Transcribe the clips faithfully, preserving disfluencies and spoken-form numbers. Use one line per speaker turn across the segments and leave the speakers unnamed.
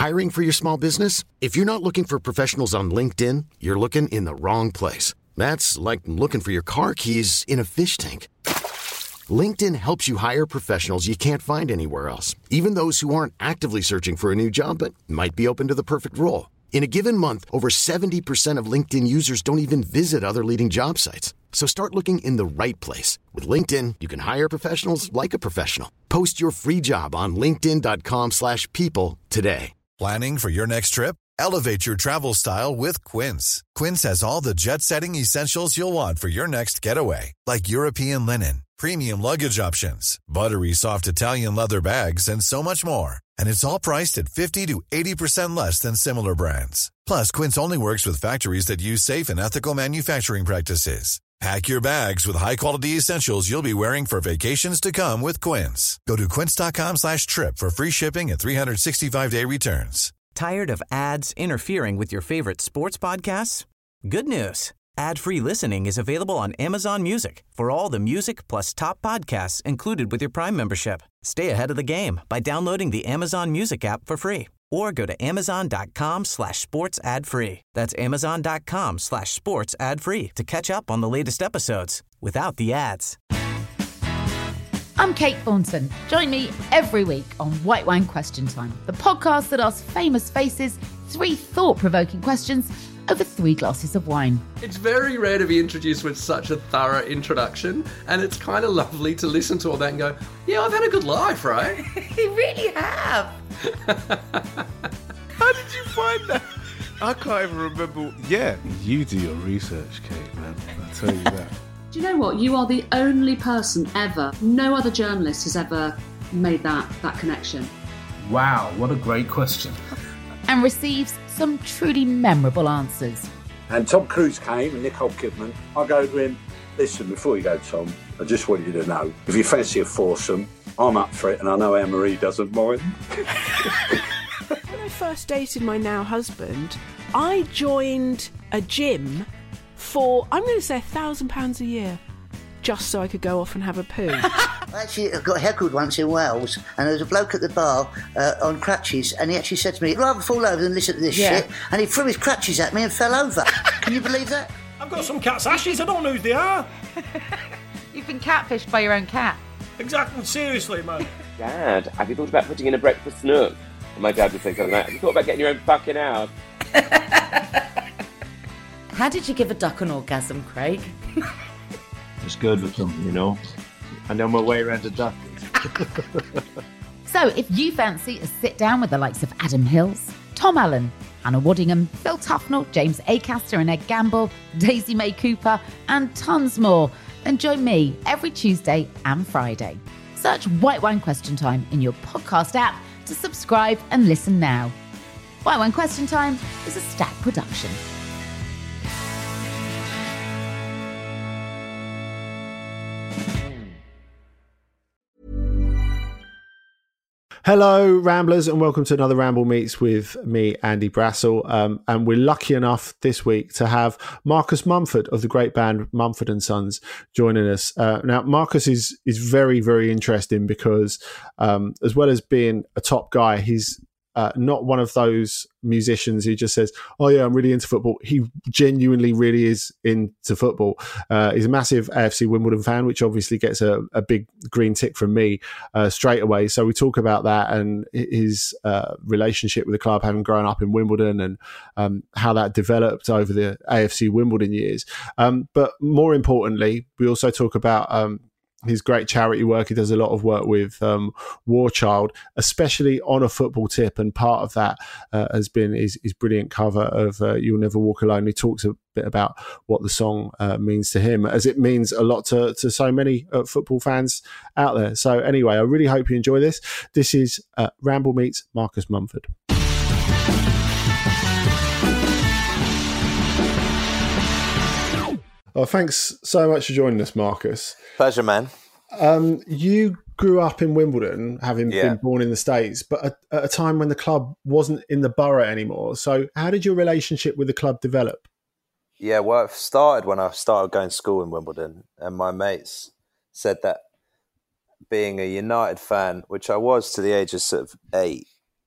Hiring for your small business? If you're not looking for professionals on LinkedIn, you're looking in the wrong place. That's like looking for your car keys in a fish tank. LinkedIn helps you hire professionals you can't find anywhere else, even those who aren't actively searching for a new job but might be open to the perfect role. In a given month, over seventy percent of LinkedIn users don't even visit other leading job sites. So start looking in the right place. With LinkedIn, you can hire professionals like a professional. Post your free job on linkedin.com slash people today.
Planning for your next trip? Elevate your travel style with Quince. Quince has all the jet-setting essentials you'll want for your next getaway, like European linen, premium luggage options, buttery soft Italian leather bags, and so much more. And it's all priced at fifty to eighty percent less than similar brands. Plus, Quince only works with factories that use safe and ethical manufacturing practices. Pack your bags with high-quality essentials you'll be wearing for vacations to come with Quince. Go to quince.com slash trip for free shipping and three sixty-five day returns.
Tired of ads interfering with your favorite sports podcasts? Good news. Ad-free listening is available on Amazon Music for all the music plus top podcasts included with your Prime membership. Stay ahead of the game by downloading the Amazon Music app for free or go to amazon.com slash sports ad free. That's amazon.com slash sports ad free to catch up on the latest episodes without the ads.
I'm Kate Thornton. Join me every week on White Wine Question Time, the podcast that asks famous faces three thought-provoking questions over three glasses of wine.
It's very rare to be introduced with such a thorough introduction, and it's kind of lovely to listen to all that and go, yeah, I've had a good life, right?
You really have.
How did you find that? I can't even remember. Yeah, you do your research, Kate, man. I'll tell you that.
Do you know what? You are the only person ever, no other journalist has ever made that, that connection.
Wow, what a great question.
And receives some truly memorable answers.
And Tom Cruise came and Nicole Kidman. I go to him, listen, before you go, Tom, I just want you to know, if you fancy a foursome, I'm up for it, and I know Anne-Marie doesn't mind.
When I first dated my now husband, I joined a gym for, I'm going to say, a thousand pounds a year, just so I could go off and have a poo.
I actually got heckled once in Wales, and there was a bloke at the bar uh, on crutches, and he actually said to me, I'd rather fall over than listen to this yeah. shit, and he threw his crutches at me and fell over. Can you believe that?
I've got some cat's ashes, I don't know who they are.
You've been catfished by your own cat.
Exactly, seriously, man.
Dad, have you thought about putting in a breakfast nook? And my dad would say something like, have you thought about getting your own fucking house?
How did you give a duck an orgasm, Craig?
It's good with them, you know. I know my way around a duck.
So if you fancy a sit down with the likes of Adam Hills, Tom Allen, Hannah Waddingham, Phil Tufnell, James Acaster and Ed Gamble, Daisy May Cooper, and tons more, then join me every Tuesday and Friday. Search White Wine Question Time in your podcast app to subscribe and listen now. White Wine Question Time is a Stack production.
Hello, Ramblers, and welcome to another Ramble Meets with me, Andy Brassel. Um, and we're lucky enough this week to have Marcus Mumford of the great band Mumford and Sons joining us. Uh, now, Marcus is is very, very interesting because um, as well as being a top guy, he's Uh, not one of those musicians who just says, oh yeah, I'm really into football. He genuinely really is into football. Uh, he's a massive A F C Wimbledon fan, which obviously gets a, a big green tick from me uh, straight away. So we talk about that and his uh, relationship with the club, having grown up in Wimbledon, and um, how that developed over the A F C Wimbledon years. Um, but more importantly, we also talk about um, his great charity work. He does a lot of work with um, War Child, especially on a football tip, and part of that uh, has been his, his brilliant cover of uh, You'll Never Walk Alone. He talks a bit about what the song uh, means to him, as it means a lot to, to so many uh, football fans out there. So anyway, I really hope you enjoy this. This is uh, Ramble Meets Marcus Mumford. Oh, thanks so much for joining us, Marcus.
Pleasure, man.
Um, you grew up in Wimbledon, having
yeah.
been born in the States, but at, at a time when the club wasn't in the borough anymore. So how did your relationship with the club develop?
Yeah, well, it started when I started going to school in Wimbledon, and my mates said that being a United fan, which I was to the age of sort of eight,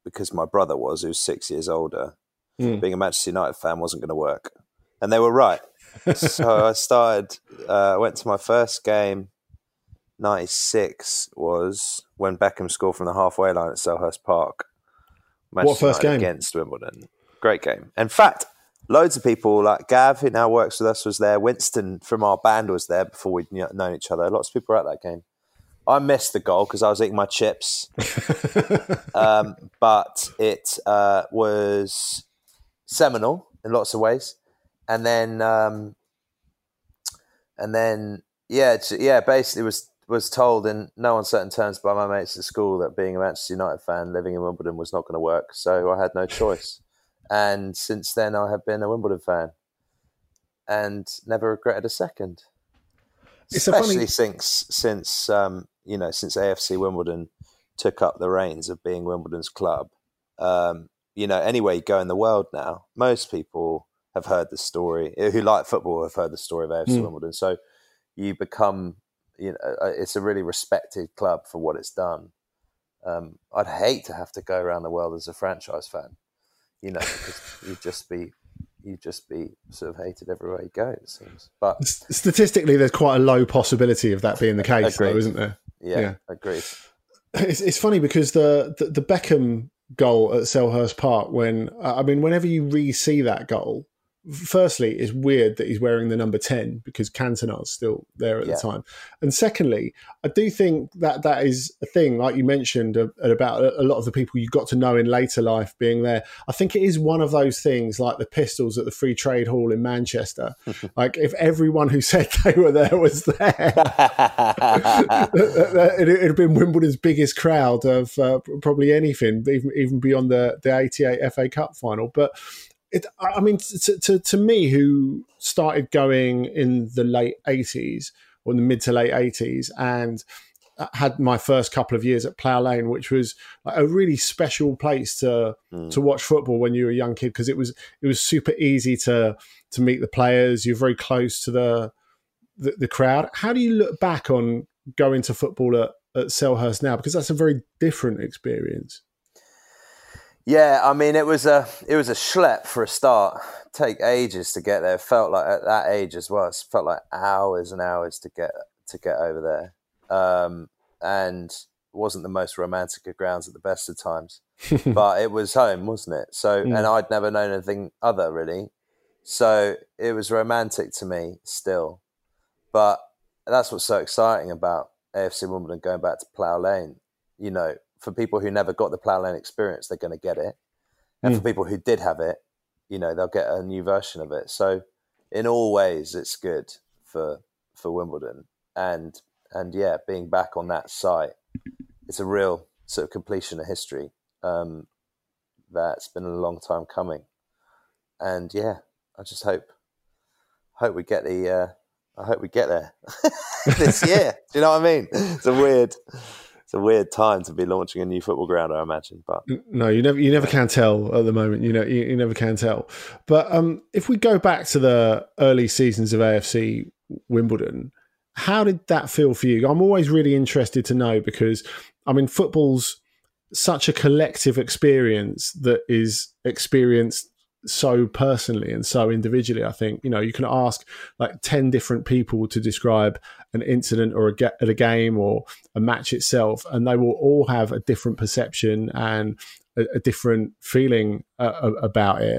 because my brother was, who was six years older,
Mm.
being a Manchester United fan wasn't going to work. And they were right. So I started, I uh, went to my first game, ninety-six was when Beckham scored from the halfway line at Selhurst Park. Manchester
What first
United
game?
Against Wimbledon. Great game. In fact, loads of people, like Gav, who now works with us, was there. Winston from our band was there before we'd known each other. Lots of people were at that game. I missed the goal because I was eating my chips. um, but it uh, was seminal in lots of ways. And then, um, and then, yeah, it's, yeah, basically was was told in no uncertain terms by my mates at school that being a Manchester United fan living in Wimbledon was not going to work. So I had no choice. And since then, I have been a Wimbledon fan and never regretted a second.
It's
Especially
a funny...
since since um, you know since A F C Wimbledon took up the reins of being Wimbledon's club. Um, you know, anywhere you go in the world now, most people have heard the story. Who like football have heard the story of A F C
Mm.
Wimbledon. So you become, you know, it's a really respected club for what it's done. Um, I'd hate to have to go around the world as a franchise fan, you know, because you'd just be. You'd just be sort of hated everywhere you go, it seems. But
statistically, there's quite a low possibility of that being the case,
agreed.
though, isn't there?
Yeah, yeah. agreed.
It's, it's funny because the, the the Beckham goal at Selhurst Park, when I mean, whenever you re-see that goal, firstly, it's weird that he's wearing the number ten because Cantona's still there at
Yeah.
the time. And secondly, I do think that that is a thing, like you mentioned, uh, about a lot of the people you got to know in later life being there. I think it is one of those things like the Pistols at the Free Trade Hall in Manchester. Like if everyone who said they were there was there, it would have been Wimbledon's biggest crowd of uh, probably anything, even, even beyond the, the eighty-eight F A Cup final. But It, I mean, to, to to me, who started going in the late eighties or in the mid to late eighties, and had my first couple of years at Plough Lane, which was like a really special place to
Mm.
to watch football when you were a young kid, because it was it was super easy to to meet the players. You're very close to the, the the crowd. How do you look back on going to football at, at Selhurst now? Because that's a very different experience.
Yeah, I mean, it was a it was a schlep for a start. Take ages to get there. It felt like at that age as well. It felt like hours and hours to get to get over there, um, and it wasn't the most romantic of grounds at the best of times. But it was home, wasn't it? So,
Mm.
and I'd never known anything other really. So it was romantic to me still. But that's what's so exciting about A F C Wimbledon going back to Plough Lane. You know, for people who never got the Plough Lane experience, they're going to get it. And
Mm.
for people who did have it, you know, they'll get a new version of it. So in all ways, it's good for for Wimbledon. And, and yeah, being back on that site, it's a real sort of completion of history um, that's been a long time coming. And yeah, I just hope hope we get the uh, I hope we get there this year. Do you know what I mean? It's a weird it's a weird time to be launching a new football ground, I imagine. But
No, you never you never can tell at the moment. You know, you, you never can tell. But um, if we go back to the early seasons of A F C Wimbledon, how did that feel for you? I'm always really interested to know, because I mean, football's such a collective experience that is experienced so personally and so individually. I think, you know, you can ask like ten different people to describe an incident or a, ga- at a game or a match itself, and they will all have a different perception and a, a different feeling uh, about it.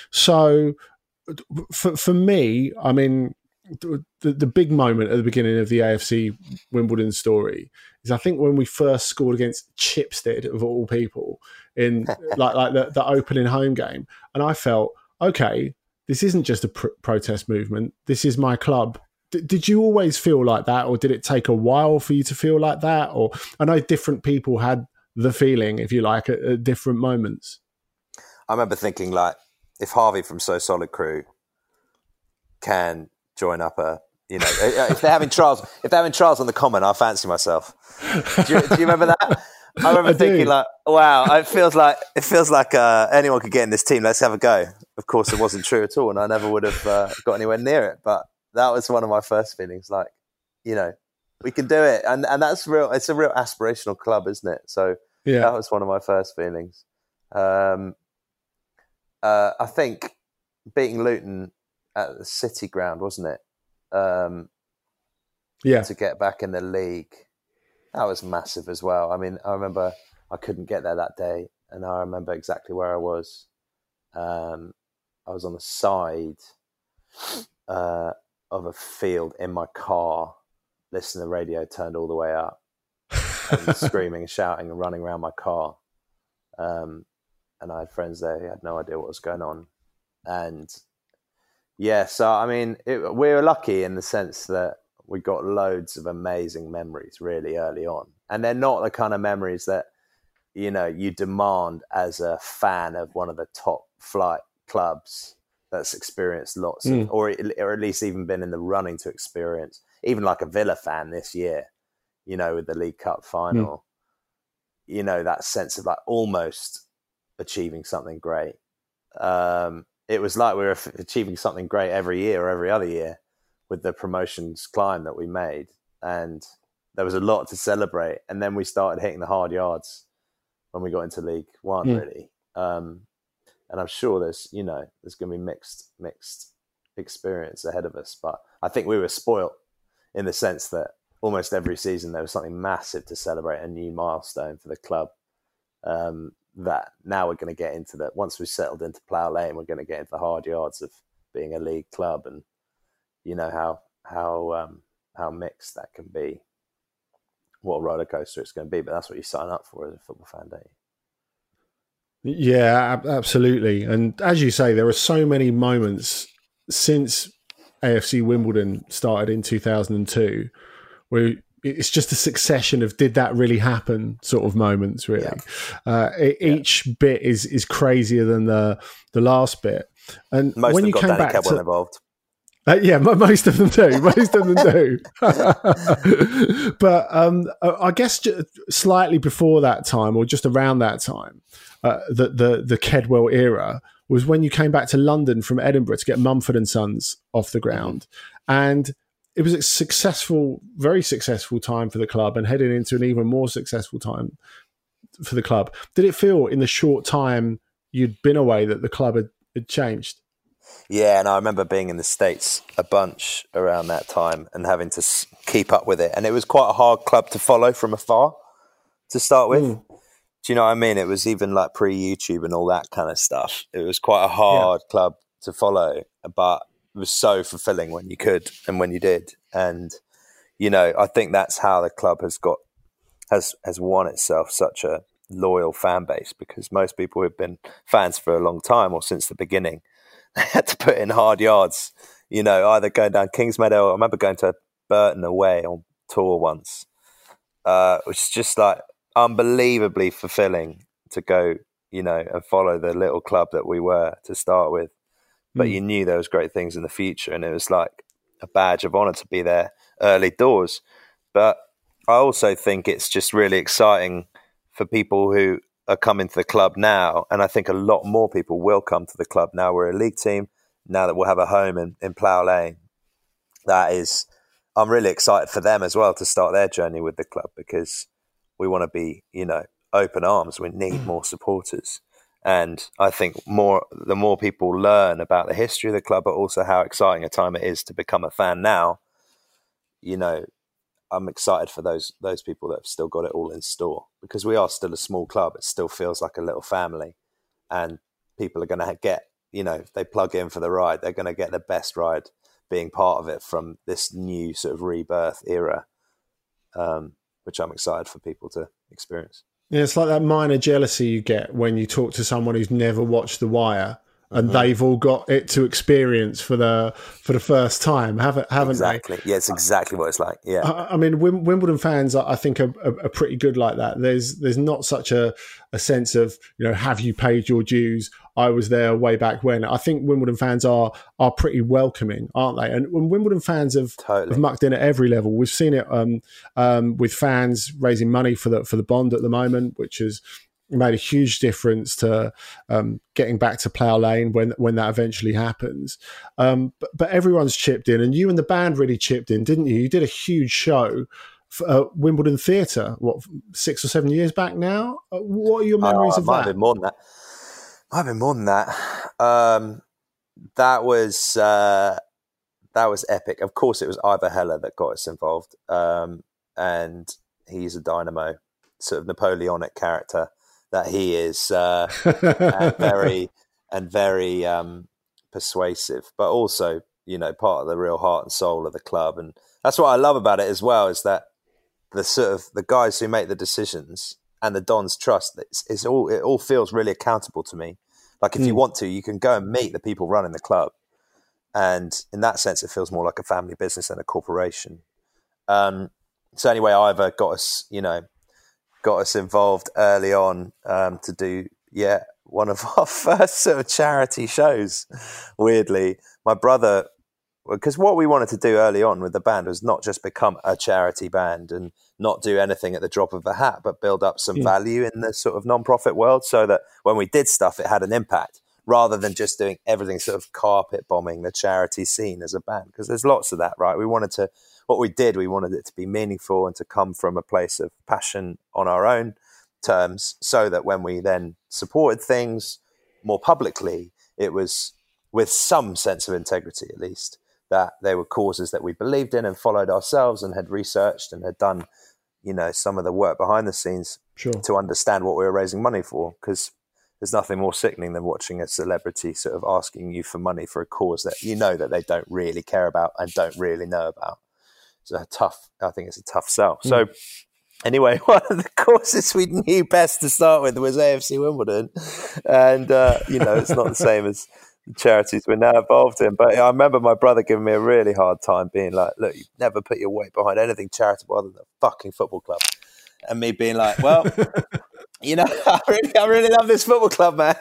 So for, for me, I mean, the, the big moment at the beginning of the A F C Wimbledon story is, I think, when we first scored against Chipstead, of all people, in like like the, the opening home game, and I felt, okay, this isn't just a pr- protest movement. This is my club. D- did you always feel like that, or did it take a while for you to feel like that? Or I know different people had the feeling, if you like, at, at different moments.
I remember thinking, like, if Harvey from So Solid Crew can join up a, you know, if they're having trials, if they're having trials on the Common, I fancy myself. Do you, do you remember that? I remember
I
thinking,
do.
like, wow, it feels like it feels like uh, anyone could get in this team. Let's have a go. Of course, it wasn't true at all, and I never would have uh, got anywhere near it. But that was one of my first feelings, like, you know, we can do it, and and that's real. It's a real aspirational club, isn't it? So
Yeah.
that was one of my first feelings. Um, uh, I think beating Luton at the City Ground, wasn't it? Um,
yeah.
To get back in the league, that was massive as well. I mean, I remember I couldn't get there that day, and I remember exactly where I was. Um, I was on the side uh, of a field in my car, listening to the radio turned all the way up, and screaming and shouting and running around my car. Um, and I had friends there who had no idea what was going on. And yeah, so I mean, it, we were lucky in the sense that we got loads of amazing memories really early on. And they're not the kind of memories that, you know, you demand as a fan of one of the top flight clubs that's experienced lots
mm.
of, or, or at least even been in the running to experience, even like a Villa fan this year, you know, with the League Cup final, mm. you know, that sense of like almost achieving something great. Um, it was like we were achieving something great every year or every other year with the promotions climb that we made. And there was a lot to celebrate. And then we started hitting the hard yards when we got into League One, mm. really. Um, and I'm sure there's, you know, there's going to be mixed, mixed experience ahead of us. But I think we were spoilt in the sense that almost every season there was something massive to celebrate, a new milestone for the club. Um, that now we're going to get into that. Once we've settled into Plough Lane, we're going to get into the hard yards of being a league club, and you know how how um, how mixed that can be. What a roller coaster it's going to be, but that's what you sign up for as a football fan, don't you?
Yeah, absolutely. And as you say, there are so many moments since A F C Wimbledon started in two thousand two where it's just a succession of did that really happen sort of moments, really. Yeah. Uh, it, yeah. Each bit is is crazier than the the last bit. And
most
when
of
you
got
came
Danny
back
Kedwell
to,
involved.
Uh, yeah, most of them do. Most of them do. But um, I guess slightly before that time, or just around that time, uh, the, the the Kedwell era was when you came back to London from Edinburgh to get Mumford and Sons off the ground, mm-hmm. and it was a successful, very successful time for the club, and heading into an even more successful time for the club. Did it feel in the short time you'd been away that the club had, had changed?
Yeah, and I remember being in the States a bunch around that time and having to keep up with it. And it was quite a hard club to follow from afar to start with. Mm. Do you know what I mean? It was even like pre-YouTube and all that kind of stuff. It was quite a hard yeah. club to follow, but it was so fulfilling when you could and when you did. And, you know, I think that's how the club has got, has, has won itself such a loyal fan base, because most people who've been fans for a long time or since the beginning, they had to put in hard yards, you know, either going down Kingsmeadow. I remember going to Burton away on tour once, uh, which is just like unbelievably fulfilling to go, you know, and follow the little club that we were to start with. But mm. you knew there was great things in the future, and it was like a badge of honour to be there early doors. But I also think it's just really exciting for people who are coming to the club now, and I think a lot more people will come to the club now we're a league team, now that we'll have a home in, in Plough Lane. That is, I'm really excited for them as well to start their journey with the club, because we want to be, you know, open arms. We need more supporters. And I think more the more people learn about the history of the club, but also how exciting a time it is to become a fan now, you know, I'm excited for those those people that have still got it all in store, because we are still a small club. It still feels like a little family, and people are going to get, you know, if they plug in for the ride, they're going to get the best ride being part of it from this new sort of rebirth era, um, which I'm excited for people to experience.
Yeah, it's like that minor jealousy you get when you talk to someone who's never watched The Wire, and mm-hmm. they've all got it to experience for the for the first time, haven't haven't
exactly.
they?
Yeah, it's exactly what it's like. Yeah,
I, I mean, Wimbledon fans, I think, are, are, are pretty good like that. There's there's not such a, a sense of, you know, have you paid your dues? I was there way back when. I think Wimbledon fans are are pretty welcoming, aren't they? And when Wimbledon fans have,
totally.
have mucked in at every level. We've seen it um, um, with fans raising money for the for the bond at the moment, which has made a huge difference to um, getting back to Plough Lane when when that eventually happens. Um, but, but everyone's chipped in, and you and the band really chipped in, didn't you? You did a huge show uh, Wimbledon Theatre, what, six or seven years back now? Uh, what are your memories
oh,
of
might
that?
Have been more than that. Might have been more than that. Um, that was uh, that was epic. Of course, it was Ivor Heller that got us involved, um, and he's a dynamo, sort of Napoleonic character that he is, uh, and very and very um, persuasive, but also, you know, part of the real heart and soul of the club. And that's what I love about it as well, is that the sort of the guys who make the decisions and the Dons trust, it's, it's all, it all feels really accountable to me. Like if mm. you want to, you can go and meet the people running the club. And in that sense, it feels more like a family business than a corporation. Um, so anyway, Ivor got us, you know, got us involved early on um, to do, yeah, one of our first sort of charity shows, weirdly. My brother, because what we wanted to do early on with the band was not just become a charity band and not do anything at the drop of a hat, but build up some yeah. value in the sort of non-profit world so that when we did stuff, it had an impact rather than just doing everything sort of carpet bombing the charity scene as a band. Because there's lots of that, right? We wanted to, what we did, we wanted it to be meaningful and to come from a place of passion on our own terms so that when we then supported things more publicly, it was with some sense of integrity, at least, that they were causes that we believed in and followed ourselves and had researched and had done, you know, some of the work behind the scenes
sure.
to understand what we were raising money for. Because there's nothing more sickening than watching a celebrity sort of asking you for money for a cause that you know that they don't really care about and don't really know about. It's a tough, I think it's a tough sell. Mm. So anyway, one of the causes we knew best to start with was A F C Wimbledon. And, uh, you know, it's not the same as the charities we're now involved in. But I remember my brother giving me a really hard time being like, look, you never put your weight behind anything charitable other than a fucking football club. And me being like, well, you know, I really, I really love this football club, man.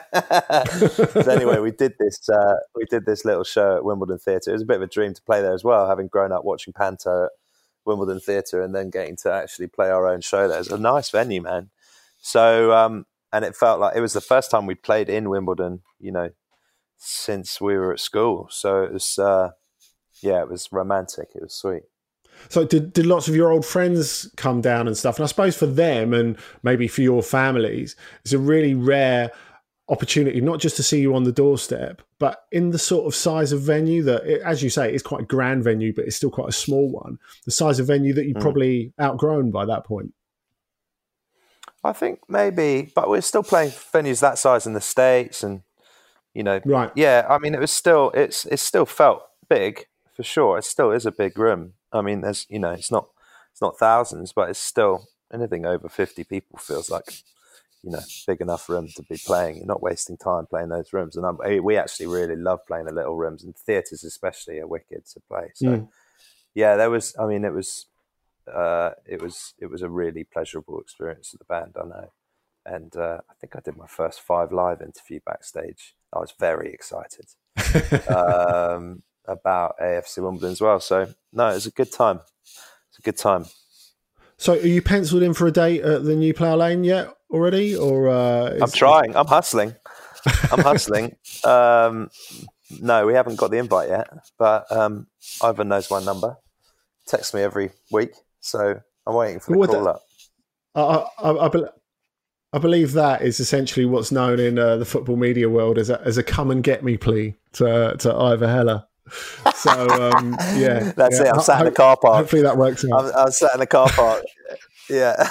So anyway, we did this, uh, we did this little show at Wimbledon Theatre. It was a bit of a dream to play there as well, having grown up watching Panto at Wimbledon Theatre and then getting to actually play our own show there. It's a nice venue, man. So, um, and it felt like it was the first time we'd played in Wimbledon, you know, since we were at school. So it was, uh, yeah, it was romantic. It was sweet.
So did, did lots of your old friends come down and stuff? And I suppose for them and maybe for your families, it's a really rare opportunity, not just to see you on the doorstep, but in the sort of size of venue that, it, as you say, it's quite a grand venue, but it's still quite a small one. The size of venue that you've mm. probably outgrown by that point.
I think maybe, but we're still playing venues that size in the States and, you know,
right.
Yeah, I mean, it was still, it's, it's still felt big for sure. It still is a big room. I mean, there's, you know, it's not, it's not thousands, but it's still anything over fifty people feels like, you know, big enough room to be playing. You're not wasting time playing those rooms. And I'm, we actually really love playing the little rooms, and theatres especially are wicked to play. So mm. yeah, there was, I mean, it was, uh, it was, it was a really pleasurable experience for the band, I know. And uh, I think I did my first five live interview backstage. I was very excited. um, about A F C Wimbledon as well. So no, it was a good time. It's a good time.
So are you penciled in for a date at the New Plough Lane yet already? Or uh, is,
I'm trying. I'm hustling. I'm hustling. Um, no, we haven't got the invite yet, but um, Ivan knows my number. Texts me every week. So I'm waiting for the well, call
that, up. I, I, I, be, I believe that is essentially what's known in uh, the football media world as a, as a come and get me plea to, to Ivor Heller. So um, yeah,
that's
yeah.
it. I'm sat in the car park.
Hopefully that works out.
I'm, I'm sat in the car park. Yeah.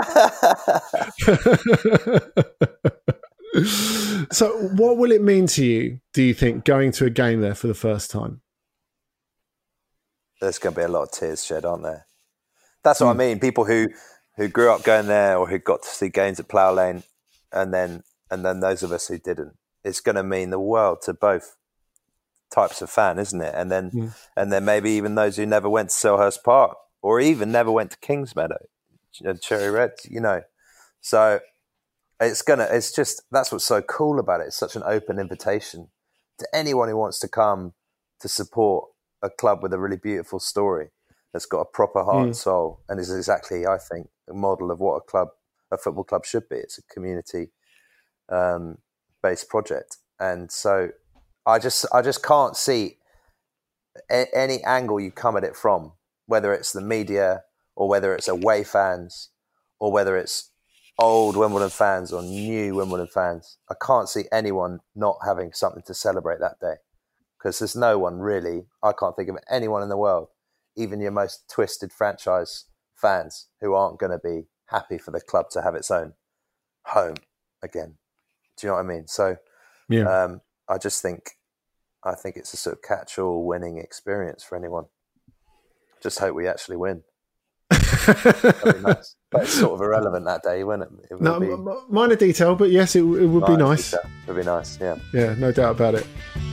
So, what will it mean to you? Do you think going to a game there for the first time?
There's going to be a lot of tears shed, aren't there? That's what mm. I mean. People who who grew up going there or who got to see games at Plough Lane, and then and then those of us who didn't. It's going to mean the world to both types of fan, isn't it? And then mm. and then maybe even those who never went to Selhurst Park or even never went to Kingsmeadow and Cherry Red, you know. So it's gonna it's just that's what's so cool about it. It's such an open invitation to anyone who wants to come to support a club with a really beautiful story that's got a proper heart mm. and soul, and is exactly, I think, a model of what a club a football club should be. It's a community um, based project. And so I just I just can't see a- any angle you come at it from, whether it's the media or whether it's away fans, or whether it's old Wimbledon fans or new Wimbledon fans, I can't see anyone not having something to celebrate that day. Because there's no one really, I can't think of anyone in the world, even your most twisted franchise fans, who aren't going to be happy for the club to have its own home again. Do you know what I mean? So
yeah.
um, I just think, I think it's a sort of catch-all winning experience for anyone. Just hope we actually win. That'd be nice. But it's sort of irrelevant that day, wouldn't it? It would
No,
be
m- minor detail, but yes, it, it would be nice.
It would be nice, yeah.
Yeah, no doubt about it.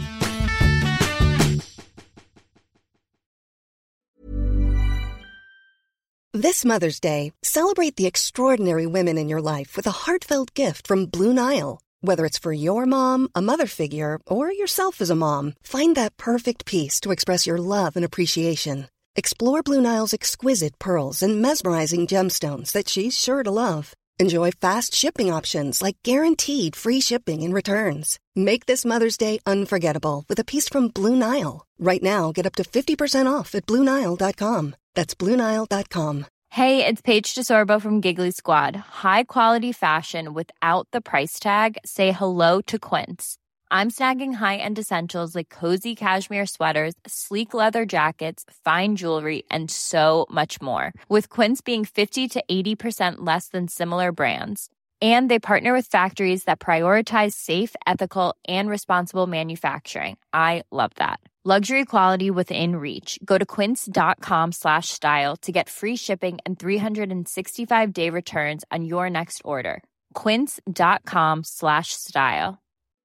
This Mother's Day, celebrate the extraordinary women in your life with a heartfelt gift from Blue Nile. Whether it's for your mom, a mother figure, or yourself as a mom, find that perfect piece to express your love and appreciation. Explore Blue Nile's exquisite pearls and mesmerizing gemstones that she's sure to love. Enjoy fast shipping options like guaranteed free shipping and returns. Make this Mother's Day unforgettable with a piece from Blue Nile. Right now, get up to fifty percent off at Blue Nile dot com. That's Blue Nile dot com.
Hey, it's Paige DeSorbo from Giggly Squad. High quality fashion without the price tag. Say hello to Quince. I'm snagging high-end essentials like cozy cashmere sweaters, sleek leather jackets, fine jewelry, and so much more. With Quince being fifty to eighty percent less than similar brands. And they partner with factories that prioritize safe, ethical, and responsible manufacturing. I love that. Luxury quality within reach. Go to quince.com slash style to get free shipping and three sixty-five day returns on your next order. Quince.com slash style.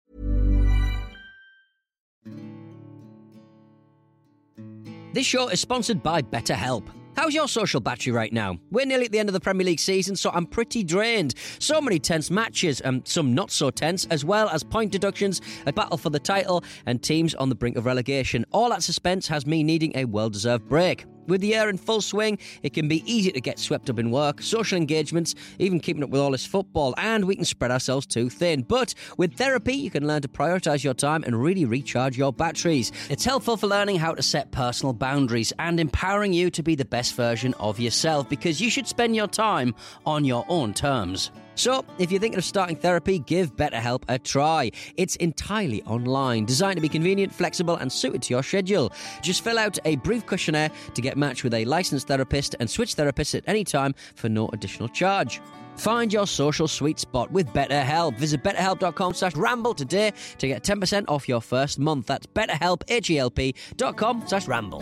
This show is sponsored by BetterHelp. How's your social battery right now? We're nearly at the end of the Premier League season, so I'm pretty drained. So many tense matches, and some not so tense, as well as point deductions, a battle for the title, and teams on the brink of relegation. All that suspense has me needing a well-deserved break. With the year in full swing, it can be easy to get swept up in work, social engagements, even keeping up with all this football, and we can spread ourselves too thin. But with therapy, you can learn to prioritise your time and really recharge your batteries. It's helpful for learning how to set personal boundaries and empowering you to be the best version of yourself, because you should spend your time on your own terms. So, if you're thinking of starting therapy, give BetterHelp a try. It's entirely online, designed to be convenient, flexible, and suited to your schedule. Just fill out a brief questionnaire to get matched with a licensed therapist and switch therapists at any time for no additional charge. Find your social sweet spot with BetterHelp. Visit betterhelp.com slash ramble today to get ten percent off your first month. That's betterhelp, H-E-L-P dot com slash ramble.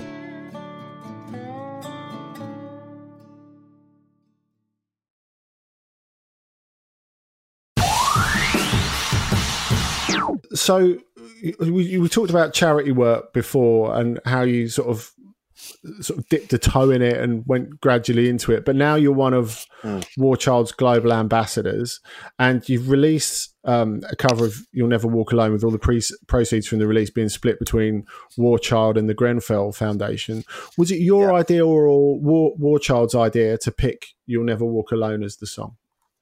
So we, you talked about charity work before and how you sort of sort of dipped a toe in it and went gradually into it, but now you're one of mm. War Child's global ambassadors, and you've released um, a cover of You'll Never Walk Alone, with all the pre- proceeds from the release being split between War Child and the Grenfell Foundation. Was it your yeah. idea or War, War Child's idea to pick You'll Never Walk Alone as the song?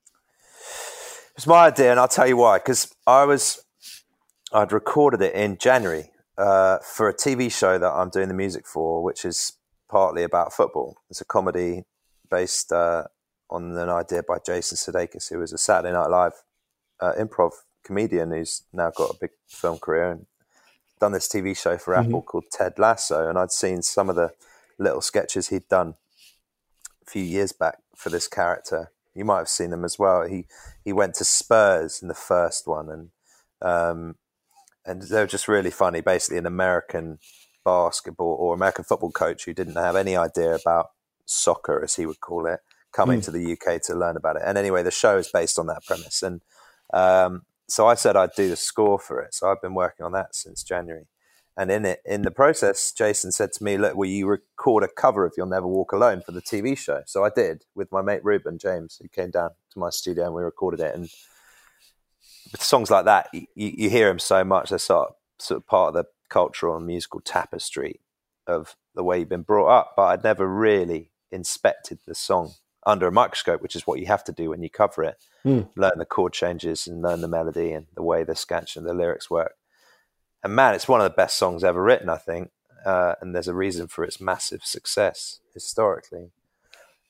It's my idea, and I'll tell you why. Because I was, I'd recorded it in January uh, for a T V show that I'm doing the music for, which is partly about football. It's a comedy based uh, on an idea by Jason Sudeikis, who was a Saturday Night Live uh, improv comedian who's now got a big film career and done this T V show for mm-hmm. Apple called Ted Lasso. And I'd seen some of the little sketches he'd done a few years back for this character. You might have seen them as well. He he went to Spurs in the first one, and um, and they were just really funny. Basically, an American basketball or American football coach who didn't have any idea about soccer, as he would call it, coming mm. to the U K to learn about it. And anyway, the show is based on that premise. And um, so I said I'd do the score for it. So I've been working on that since January. And in it, in the process, Jason said to me, look, will you record a cover of You'll Never Walk Alone for the T V show? So I did, with my mate Ruben James, who came down to my studio and we recorded it. And with songs like that, you, you hear them so much. They're sort of, sort of part of the cultural and musical tapestry of the way you've been brought up. But I'd never really inspected the song under a microscope, which is what you have to do when you cover it. Mm. Learn the chord changes and learn the melody and the way the sketch and the lyrics work. And man, it's one of the best songs ever written, I think. Uh, and there's a reason for its massive success historically.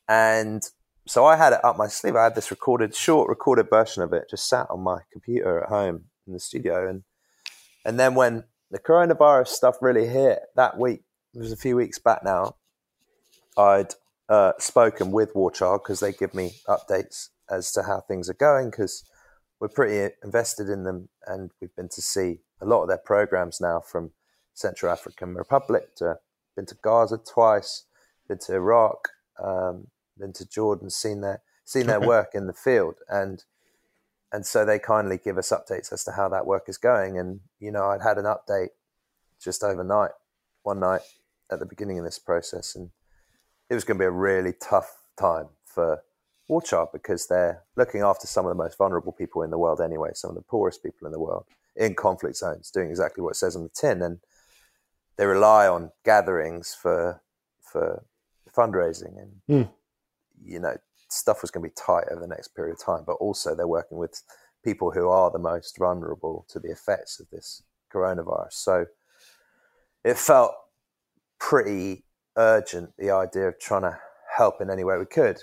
And so I had it up my sleeve. I had this recorded, short recorded version of it just sat on my computer at home in the studio. And and then when the coronavirus stuff really hit that week, it was a few weeks back now, I'd uh, spoken with War Child because they give me updates as to how things are going, because we're pretty invested in them, and we've been to see a lot of their programs now, from Central African Republic to been to Gaza twice, been to Iraq, um, been to Jordan, seen their seen their work in the field, and and so they kindly give us updates as to how that work is going. And you know, I'd had an update just overnight, one night at the beginning of this process, and it was going to be a really tough time for War Child because they're looking after some of the most vulnerable people in the world anyway, some of the poorest people in the world in conflict zones, doing exactly what it says on the tin. And they rely on gatherings for for fundraising, and
mm.
you know, stuff was going to be tight over the next period of time. But also, they're working with people who are the most vulnerable to the effects of this coronavirus. So it felt pretty urgent, the idea of trying to help in any way we could.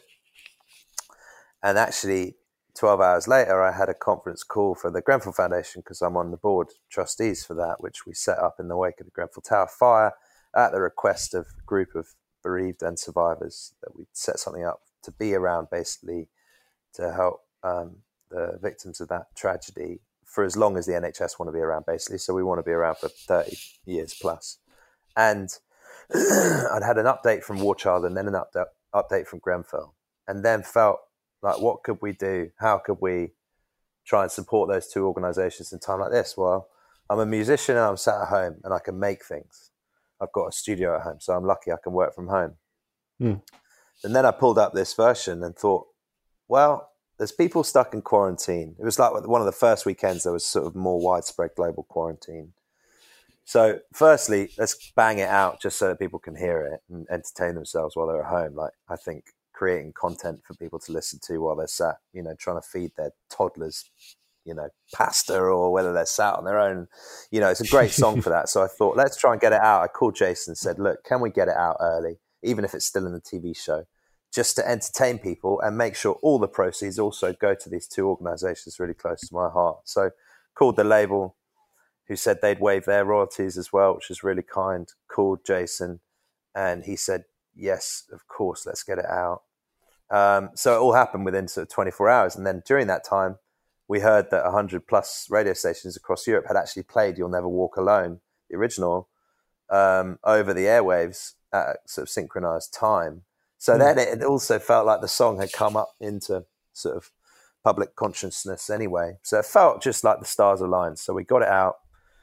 And actually, twelve hours later, I had a conference call for the Grenfell Foundation, because I'm on the board of trustees for that, which we set up in the wake of the Grenfell Tower fire at the request of a group of bereaved and survivors, that we'd set something up to be around basically to help um, the victims of that tragedy for as long as the N H S want to be around, basically. So we want to be around for thirty years plus. And I'd had an update from War Child and then an update, update from Grenfell, and then felt like, what could we do? How could we try and support those two organisations in a time like this? Well, I'm a musician and I'm sat at home and I can make things. I've got a studio at home, so I'm lucky I can work from home.
Mm.
And then I pulled up this version and thought, well, there's people stuck in quarantine. It was like one of the first weekends there was sort of more widespread global quarantine. So firstly, let's bang it out just so that people can hear it and entertain themselves while they're at home. Like, I think creating content for people to listen to while they're sat, you know, trying to feed their toddlers, you know, pasta, or whether they're sat on their own, you know, it's a great song for that. So I thought, let's try and get it out. I called Jason and said, look, can we get it out early, even if it's still in the T V show, just to entertain people and make sure all the proceeds also go to these two organizations really close to my heart. So called the label, who said they'd waive their royalties as well, which was really kind. Called Jason, and he said, yes, of course, let's get it out. Um, so it all happened within sort of twenty-four hours. And then during that time, we heard that one hundred plus radio stations across Europe had actually played You'll Never Walk Alone, the original, um, over the airwaves at a sort of synchronized time. So mm. then it, it also felt like the song had come up into sort of public consciousness anyway. So it felt just like the stars aligned. So we got it out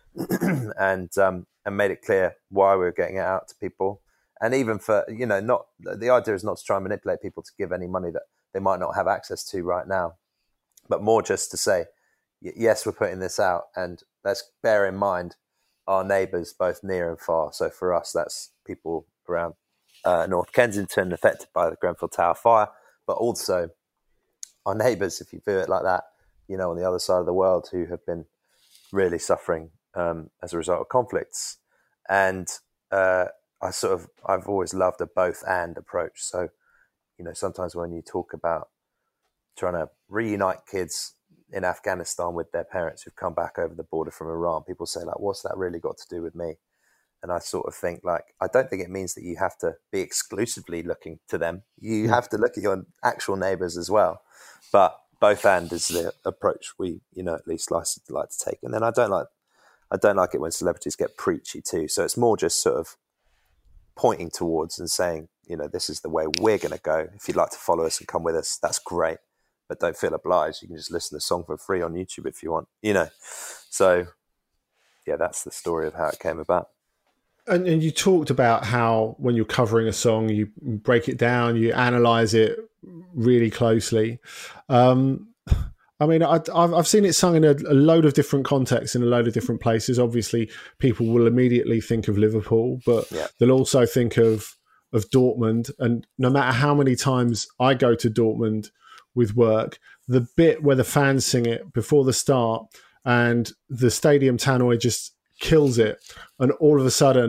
and um, and made it clear why we were getting it out to people. And even for, you know, not the idea is not to try and manipulate people to give any money that they might not have access to right now, but more just to say, yes, we're putting this out, and let's bear in mind our neighbours, both near and far. So for us, that's people around uh, North Kensington affected by the Grenfell Tower fire, but also our neighbours, if you view it like that, you know, on the other side of the world, who have been really suffering um, as a result of conflicts. And uh, I sort of, I've always loved a both and approach. So, you know, sometimes when you talk about trying to reunite kids in Afghanistan with their parents who've come back over the border from Iran, people say, like, what's that really got to do with me? And I sort of think, like, I don't think it means that you have to be exclusively looking to them. You mm. have to look at your actual neighbours as well. But both and is the approach we, you know, at least like, like to take. And then I don't like, I don't like it when celebrities get preachy too. So it's more just sort of pointing towards and saying, you know, this is the way we're going to go. If you'd like to follow us and come with us, that's great. But don't feel obliged. You can just listen to the song for free on YouTube if you want, you know. So, yeah, that's the story of how it came about.
And, and you talked about how when you're covering a song, you break it down, you analyze it really closely. Um, I mean, I, I've, I've seen it sung in a, a load of different contexts in a load of different places. Obviously, people will immediately think of Liverpool, but yeah. they'll also think of of Dortmund. And no matter how many times I go to Dortmund with work, the bit where the fans sing it before the start and the stadium tannoy just kills it, and all of a sudden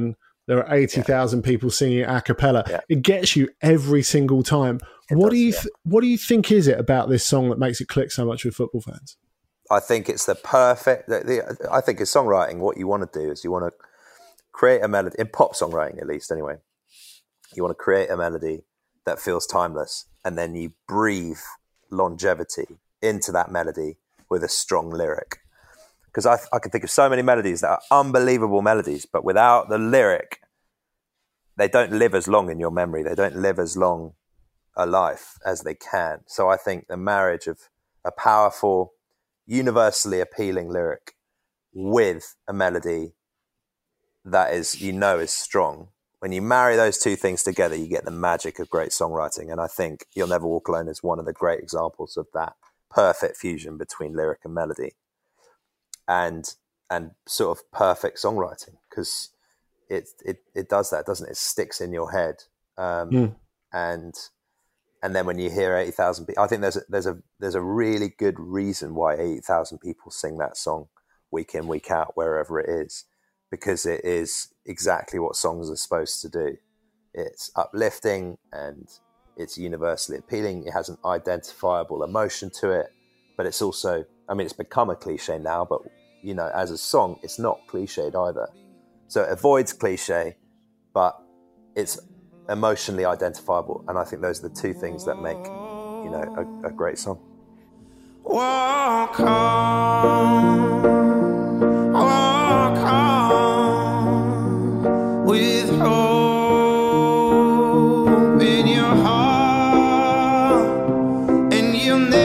there are eighty thousand yeah. people singing a cappella.
Yeah.
It gets you every single time. It what does, do you th- yeah. What do you think is it about this song that makes it click so much with football fans?
I think it's the perfect. The, the, I think in songwriting, what you want to do is you want to create a melody, in pop songwriting at least, anyway. You want to create a melody that feels timeless, and then you breathe longevity into that melody with a strong lyric. Because I, I can think of so many melodies that are unbelievable melodies, but without the lyric, they don't live as long in your memory. They don't live as long a life as they can. So I think the marriage of a powerful, universally appealing lyric with a melody that is, you know, is strong. When you marry those two things together, you get the magic of great songwriting. And I think You'll Never Walk Alone is one of the great examples of that perfect fusion between lyric and melody. And and sort of perfect songwriting, because it it it does that, doesn't it? It sticks in your head, um, mm. and and then when you hear eighty thousand people, I think there's a, there's a there's a really good reason why eighty thousand people sing that song week in, week out, wherever it is, because it is exactly what songs are supposed to do. It's uplifting and it's universally appealing. It has an identifiable emotion to it, but it's also, I mean, it's become a cliche now, but you know, as a song, it's not cliched either. So it avoids cliche, but it's emotionally identifiable. And I think those are the two things that make, you know, a, a great song.
Walk on, walk on, with hope in your heart, and you'll never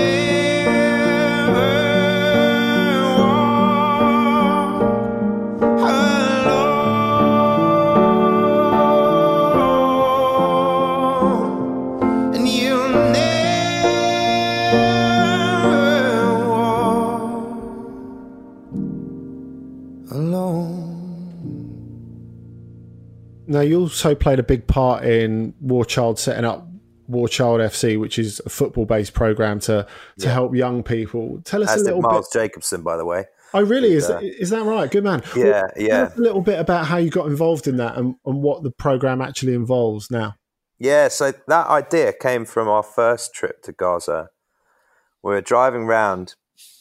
Now, you also played a big part in War Child setting up War Child F C, which is a football-based program to to yeah. help young people. Tell us
As
a little
did Miles
bit.
Jacobson, by the way.
Oh, really?
Is,
is
uh,
is that right? Good man.
Yeah,
well,
yeah.
Tell us a little bit about how you got involved in that and, and what the program actually involves now.
Yeah, so that idea came from our first trip to Gaza. We were driving around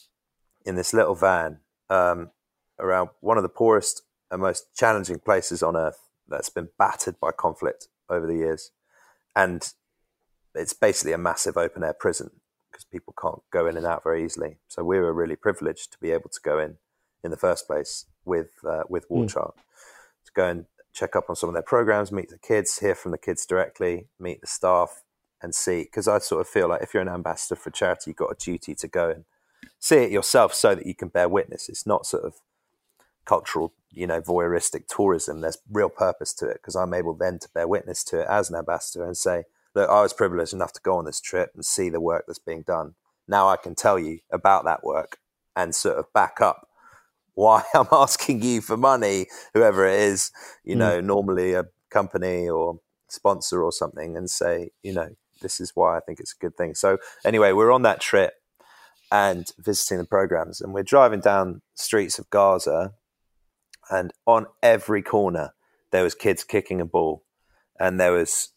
in this little van um, around one of the poorest and most challenging places on earth that's been battered by conflict over the years. And it's basically a massive open-air prison because people can't go in and out very easily. So we were really privileged to be able to go in in the first place with uh, with War Child, mm. to go and check up on some of their programs, meet the kids, hear from the kids directly, meet the staff and see. Because I sort of feel like if you're an ambassador for charity, you've got a duty to go and see it yourself so that you can bear witness. It's not sort of cultural, you know, voyeuristic tourism. There's real purpose to it because I'm able then to bear witness to it as an ambassador and say, look, I was privileged enough to go on this trip and see the work that's being done. Now I can tell you about that work and sort of back up why I'm asking you for money, whoever it is, you know, mm. normally a company or sponsor or something, and say, you know, this is why I think it's a good thing. So anyway, we're on that trip and visiting the programs, and we're driving down the streets of Gaza, and on every corner there was kids kicking a ball, and there was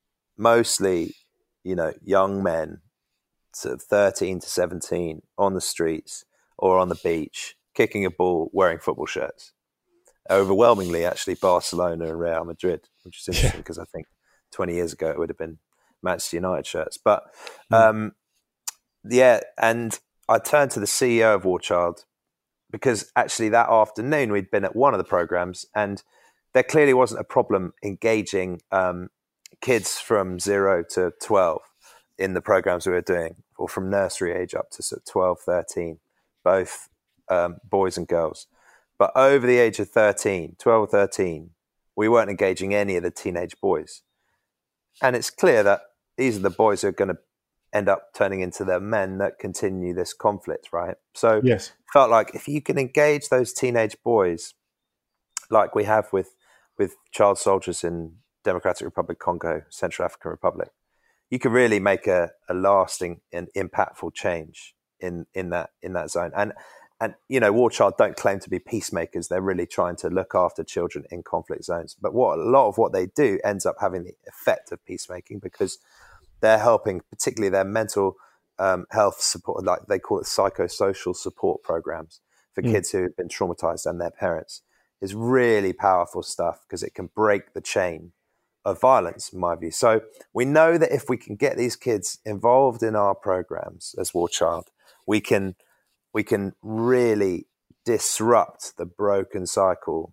mostly, you know, young men, sort of thirteen to seventeen, on the streets or on the beach, kicking a ball, wearing football shirts. Overwhelmingly, actually, Barcelona and Real Madrid, which is interesting because yeah. I think twenty years ago it would have been Manchester United shirts. But um, yeah, and I turned to the C E O of War Child because actually that afternoon we'd been at one of the programs, and there clearly wasn't a problem engaging um, kids from zero to twelve in the programs we were doing, or from nursery age up to sort of twelve, thirteen, both um, boys and girls. But over the age of thirteen, twelve or thirteen, we weren't engaging any of the teenage boys. And it's clear that these are the boys who are going to end up turning into the men that continue this conflict, right? So
yes.
felt like if you can engage those teenage boys, like we have with, with child soldiers in Democratic Republic Congo, Central African Republic, you can really make a, a lasting and impactful change in, in that in that zone. And and, you know, War Child don't claim to be peacemakers. They're really trying to look after children in conflict zones. But what a lot of what they do ends up having the effect of peacemaking, because they're helping, particularly their mental um, health support, like they call it psychosocial support programs for mm. kids who have been traumatized and their parents, is really powerful stuff, because it can break the chain of violence, in my view. So we know that if we can get these kids involved in our programs as War Child, we can we can really disrupt the broken cycle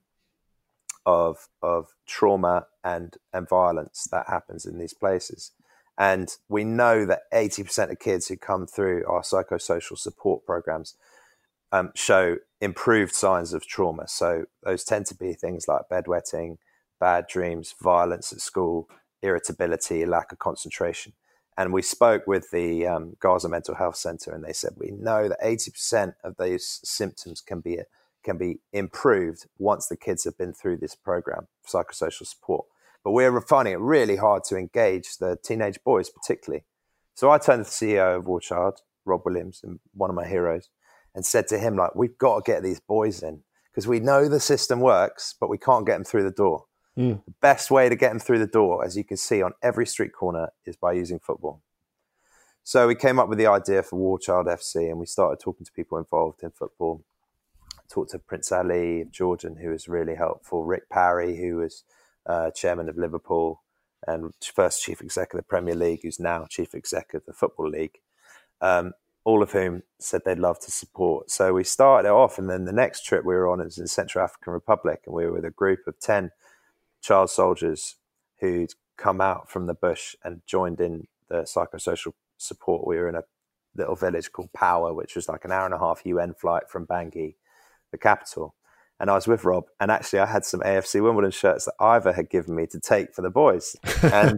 of of trauma and and violence that happens in these places. And we know that eighty percent of kids who come through our psychosocial support programs um, show improved signs of trauma. So those tend to be things like bedwetting, bad dreams, violence at school, irritability, lack of concentration. And we spoke with the um, Gaza Mental Health Centre, and they said, we know that eighty percent of those symptoms can be can be improved once the kids have been through this program, psychosocial support. But we're finding it really hard to engage the teenage boys particularly. So I turned to the C E O of War Child, Rob Williams, and one of my heroes, and said to him, like, we've got to get these boys in, because we know the system works, but we can't get them through the door. Mm. The best way to get them through the door, as you can see on every street corner, is by using football. So we came up with the idea for War Child F C, and we started talking to people involved in football. I talked to Prince Ali of Jordan, who was really helpful, Rick Parry, who was uh, chairman of Liverpool and first chief exec of the Premier League, who's now chief exec of the Football League, um, all of whom said they'd love to support. So we started it off, and then the next trip we were on was in Central African Republic, and we were with a group of ten child soldiers who'd come out from the bush and joined in the psychosocial support. We were in a little village called Power, which was like an hour and a half U N flight from Bangui, the capital. And I was with Rob, and actually I had some A F C Wimbledon shirts that Ivor had given me to take for the boys. And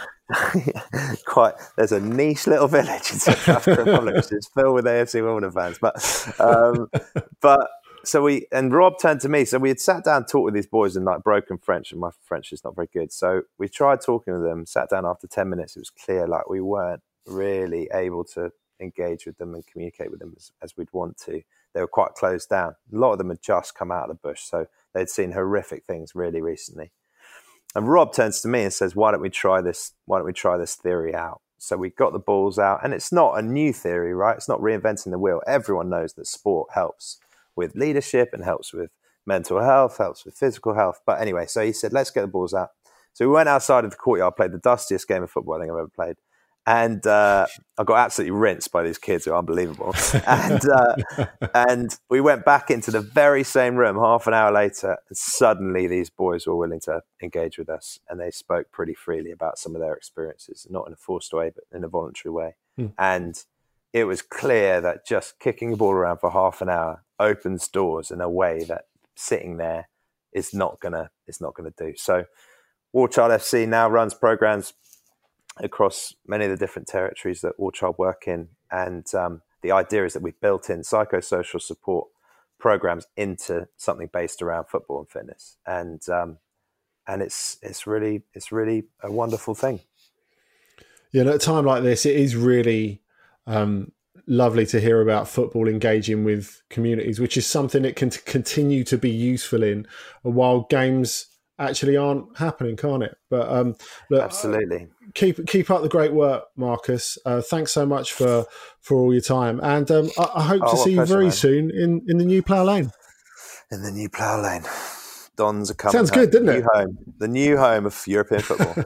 quite, there's a niche little village in Central African Republic, which is filled with A F C Wimbledon fans. But, um, but, So we, and Rob turned to me. So we had sat down, talked with these boys in like broken French, and my French is not very good. So we tried talking with them, sat down after ten minutes. It was clear like we weren't really able to engage with them and communicate with them as, as we'd want to. They were quite closed down. A lot of them had just come out of the bush. So they'd seen horrific things really recently. And Rob turns to me and says, why don't we try this? Why don't we try this theory out? So we got the balls out, and it's not a new theory, right? It's not reinventing the wheel. Everyone knows that sport helps with leadership and helps with mental health, helps with physical health. But anyway, so he said, let's get the balls out. So we went outside of the courtyard, played the dustiest game of football I think I've ever played. And uh, I got absolutely rinsed by these kids who are unbelievable. and uh, and we went back into the very same room half an hour later, and suddenly these boys were willing to engage with us. And they spoke pretty freely about some of their experiences, not in a forced way, but in a voluntary way. Mm. And it was clear that just kicking the ball around for half an hour opens doors in a way that sitting there is not gonna is not gonna do. So War Child F C now runs programs across many of the different territories that War Child work in, and um, the idea is that we've built in psychosocial support programs into something based around football and fitness, and um, and it's it's really it's really a wonderful thing.
Yeah, and at a time like this, it is really um, lovely to hear about football engaging with communities, which is something that can t- continue to be useful in while games actually aren't happening, can't it? But um, look,
absolutely,
keep keep up the great work, Marcus. Uh, thanks so much for for all your time, and um, I, I hope
oh,
to see
pleasure,
you very
man.
soon in, in the new Plough Lane.
In the new Plough Lane, Dons are coming.
Sounds
home.
good, doesn't
the
it?
New home, the new home of European football.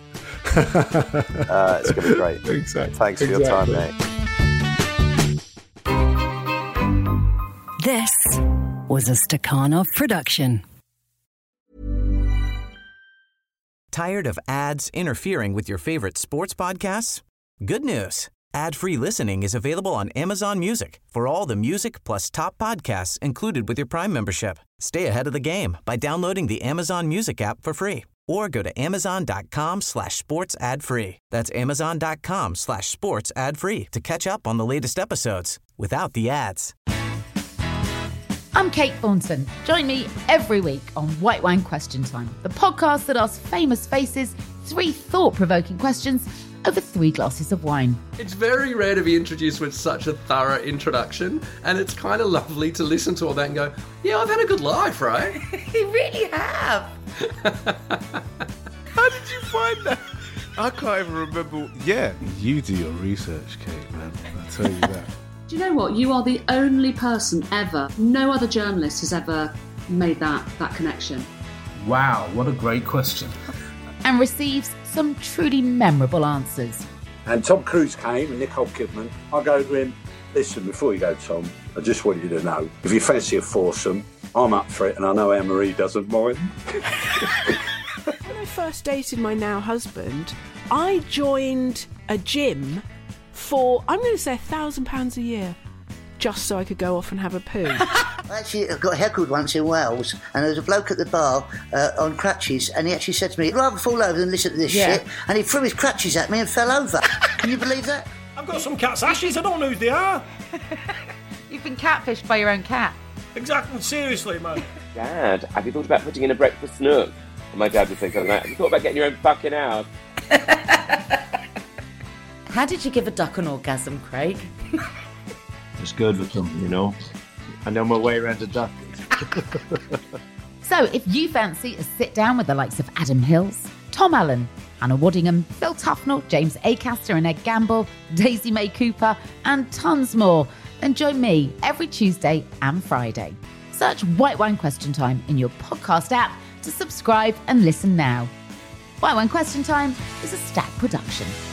uh, it's going to be great.
Exactly.
Thanks for
exactly.
your time, mate.
This was a Stakhanov production.
Tired of ads interfering with your favorite sports podcasts? Good news. Ad-free listening is available on Amazon Music for all the music plus top podcasts included with your Prime membership. Stay ahead of the game by downloading the Amazon Music app for free or go to amazon.com slash sports ad free. That's amazon.com slash sports ad free to catch up on the latest episodes without the ads.
I'm Kate Thornton. Join me every week on White Wine Question Time, the podcast that asks famous faces three thought-provoking questions over three glasses of wine.
It's very rare to be introduced with such a thorough introduction, and it's kind of lovely to listen to all that and go, yeah, I've had a good life, right?
You really have.
How did you find that? I can't even remember. Yeah, you do your research, Kate, man. I'll tell you that.
Do you know what? You are the only person ever, no other journalist has ever made that, that connection.
Wow, what a great question.
And receives some truly memorable answers.
And Tom Cruise came and Nicole Kidman. I go to him, listen, before you go, Tom, I just want you to know, if you fancy a foursome, I'm up for it, and I know Anne-Marie doesn't mind.
When I first dated my now husband, I joined a gym for, I'm going to say, a thousand pounds a year, just so I could go off and have a poo.
I actually got heckled once in Wales, and there was a bloke at the bar uh, on crutches, and he actually said to me, I'd rather fall over than listen to this
Yeah.
shit, and he threw his crutches at me and fell over. Can you believe that?
I've got some cat's ashes, I don't know who they are.
You've been catfished by your own cat.
Exactly, seriously, man.
Dad, have you thought about putting in a breakfast nook? And my dad would think something like that. Have you thought about getting your own fucking house?
How did you give a duck an orgasm, Craig?
It's good with them, you know. I know my way around a duck.
So if you fancy a sit down with the likes of Adam Hills, Tom Allen, Anna Waddingham, Phil Tufnell, James Acaster and Ed Gamble, Daisy May Cooper, and tons more, then join me every Tuesday and Friday. Search White Wine Question Time in your podcast app to subscribe and listen now. White Wine Question Time is a Stack production.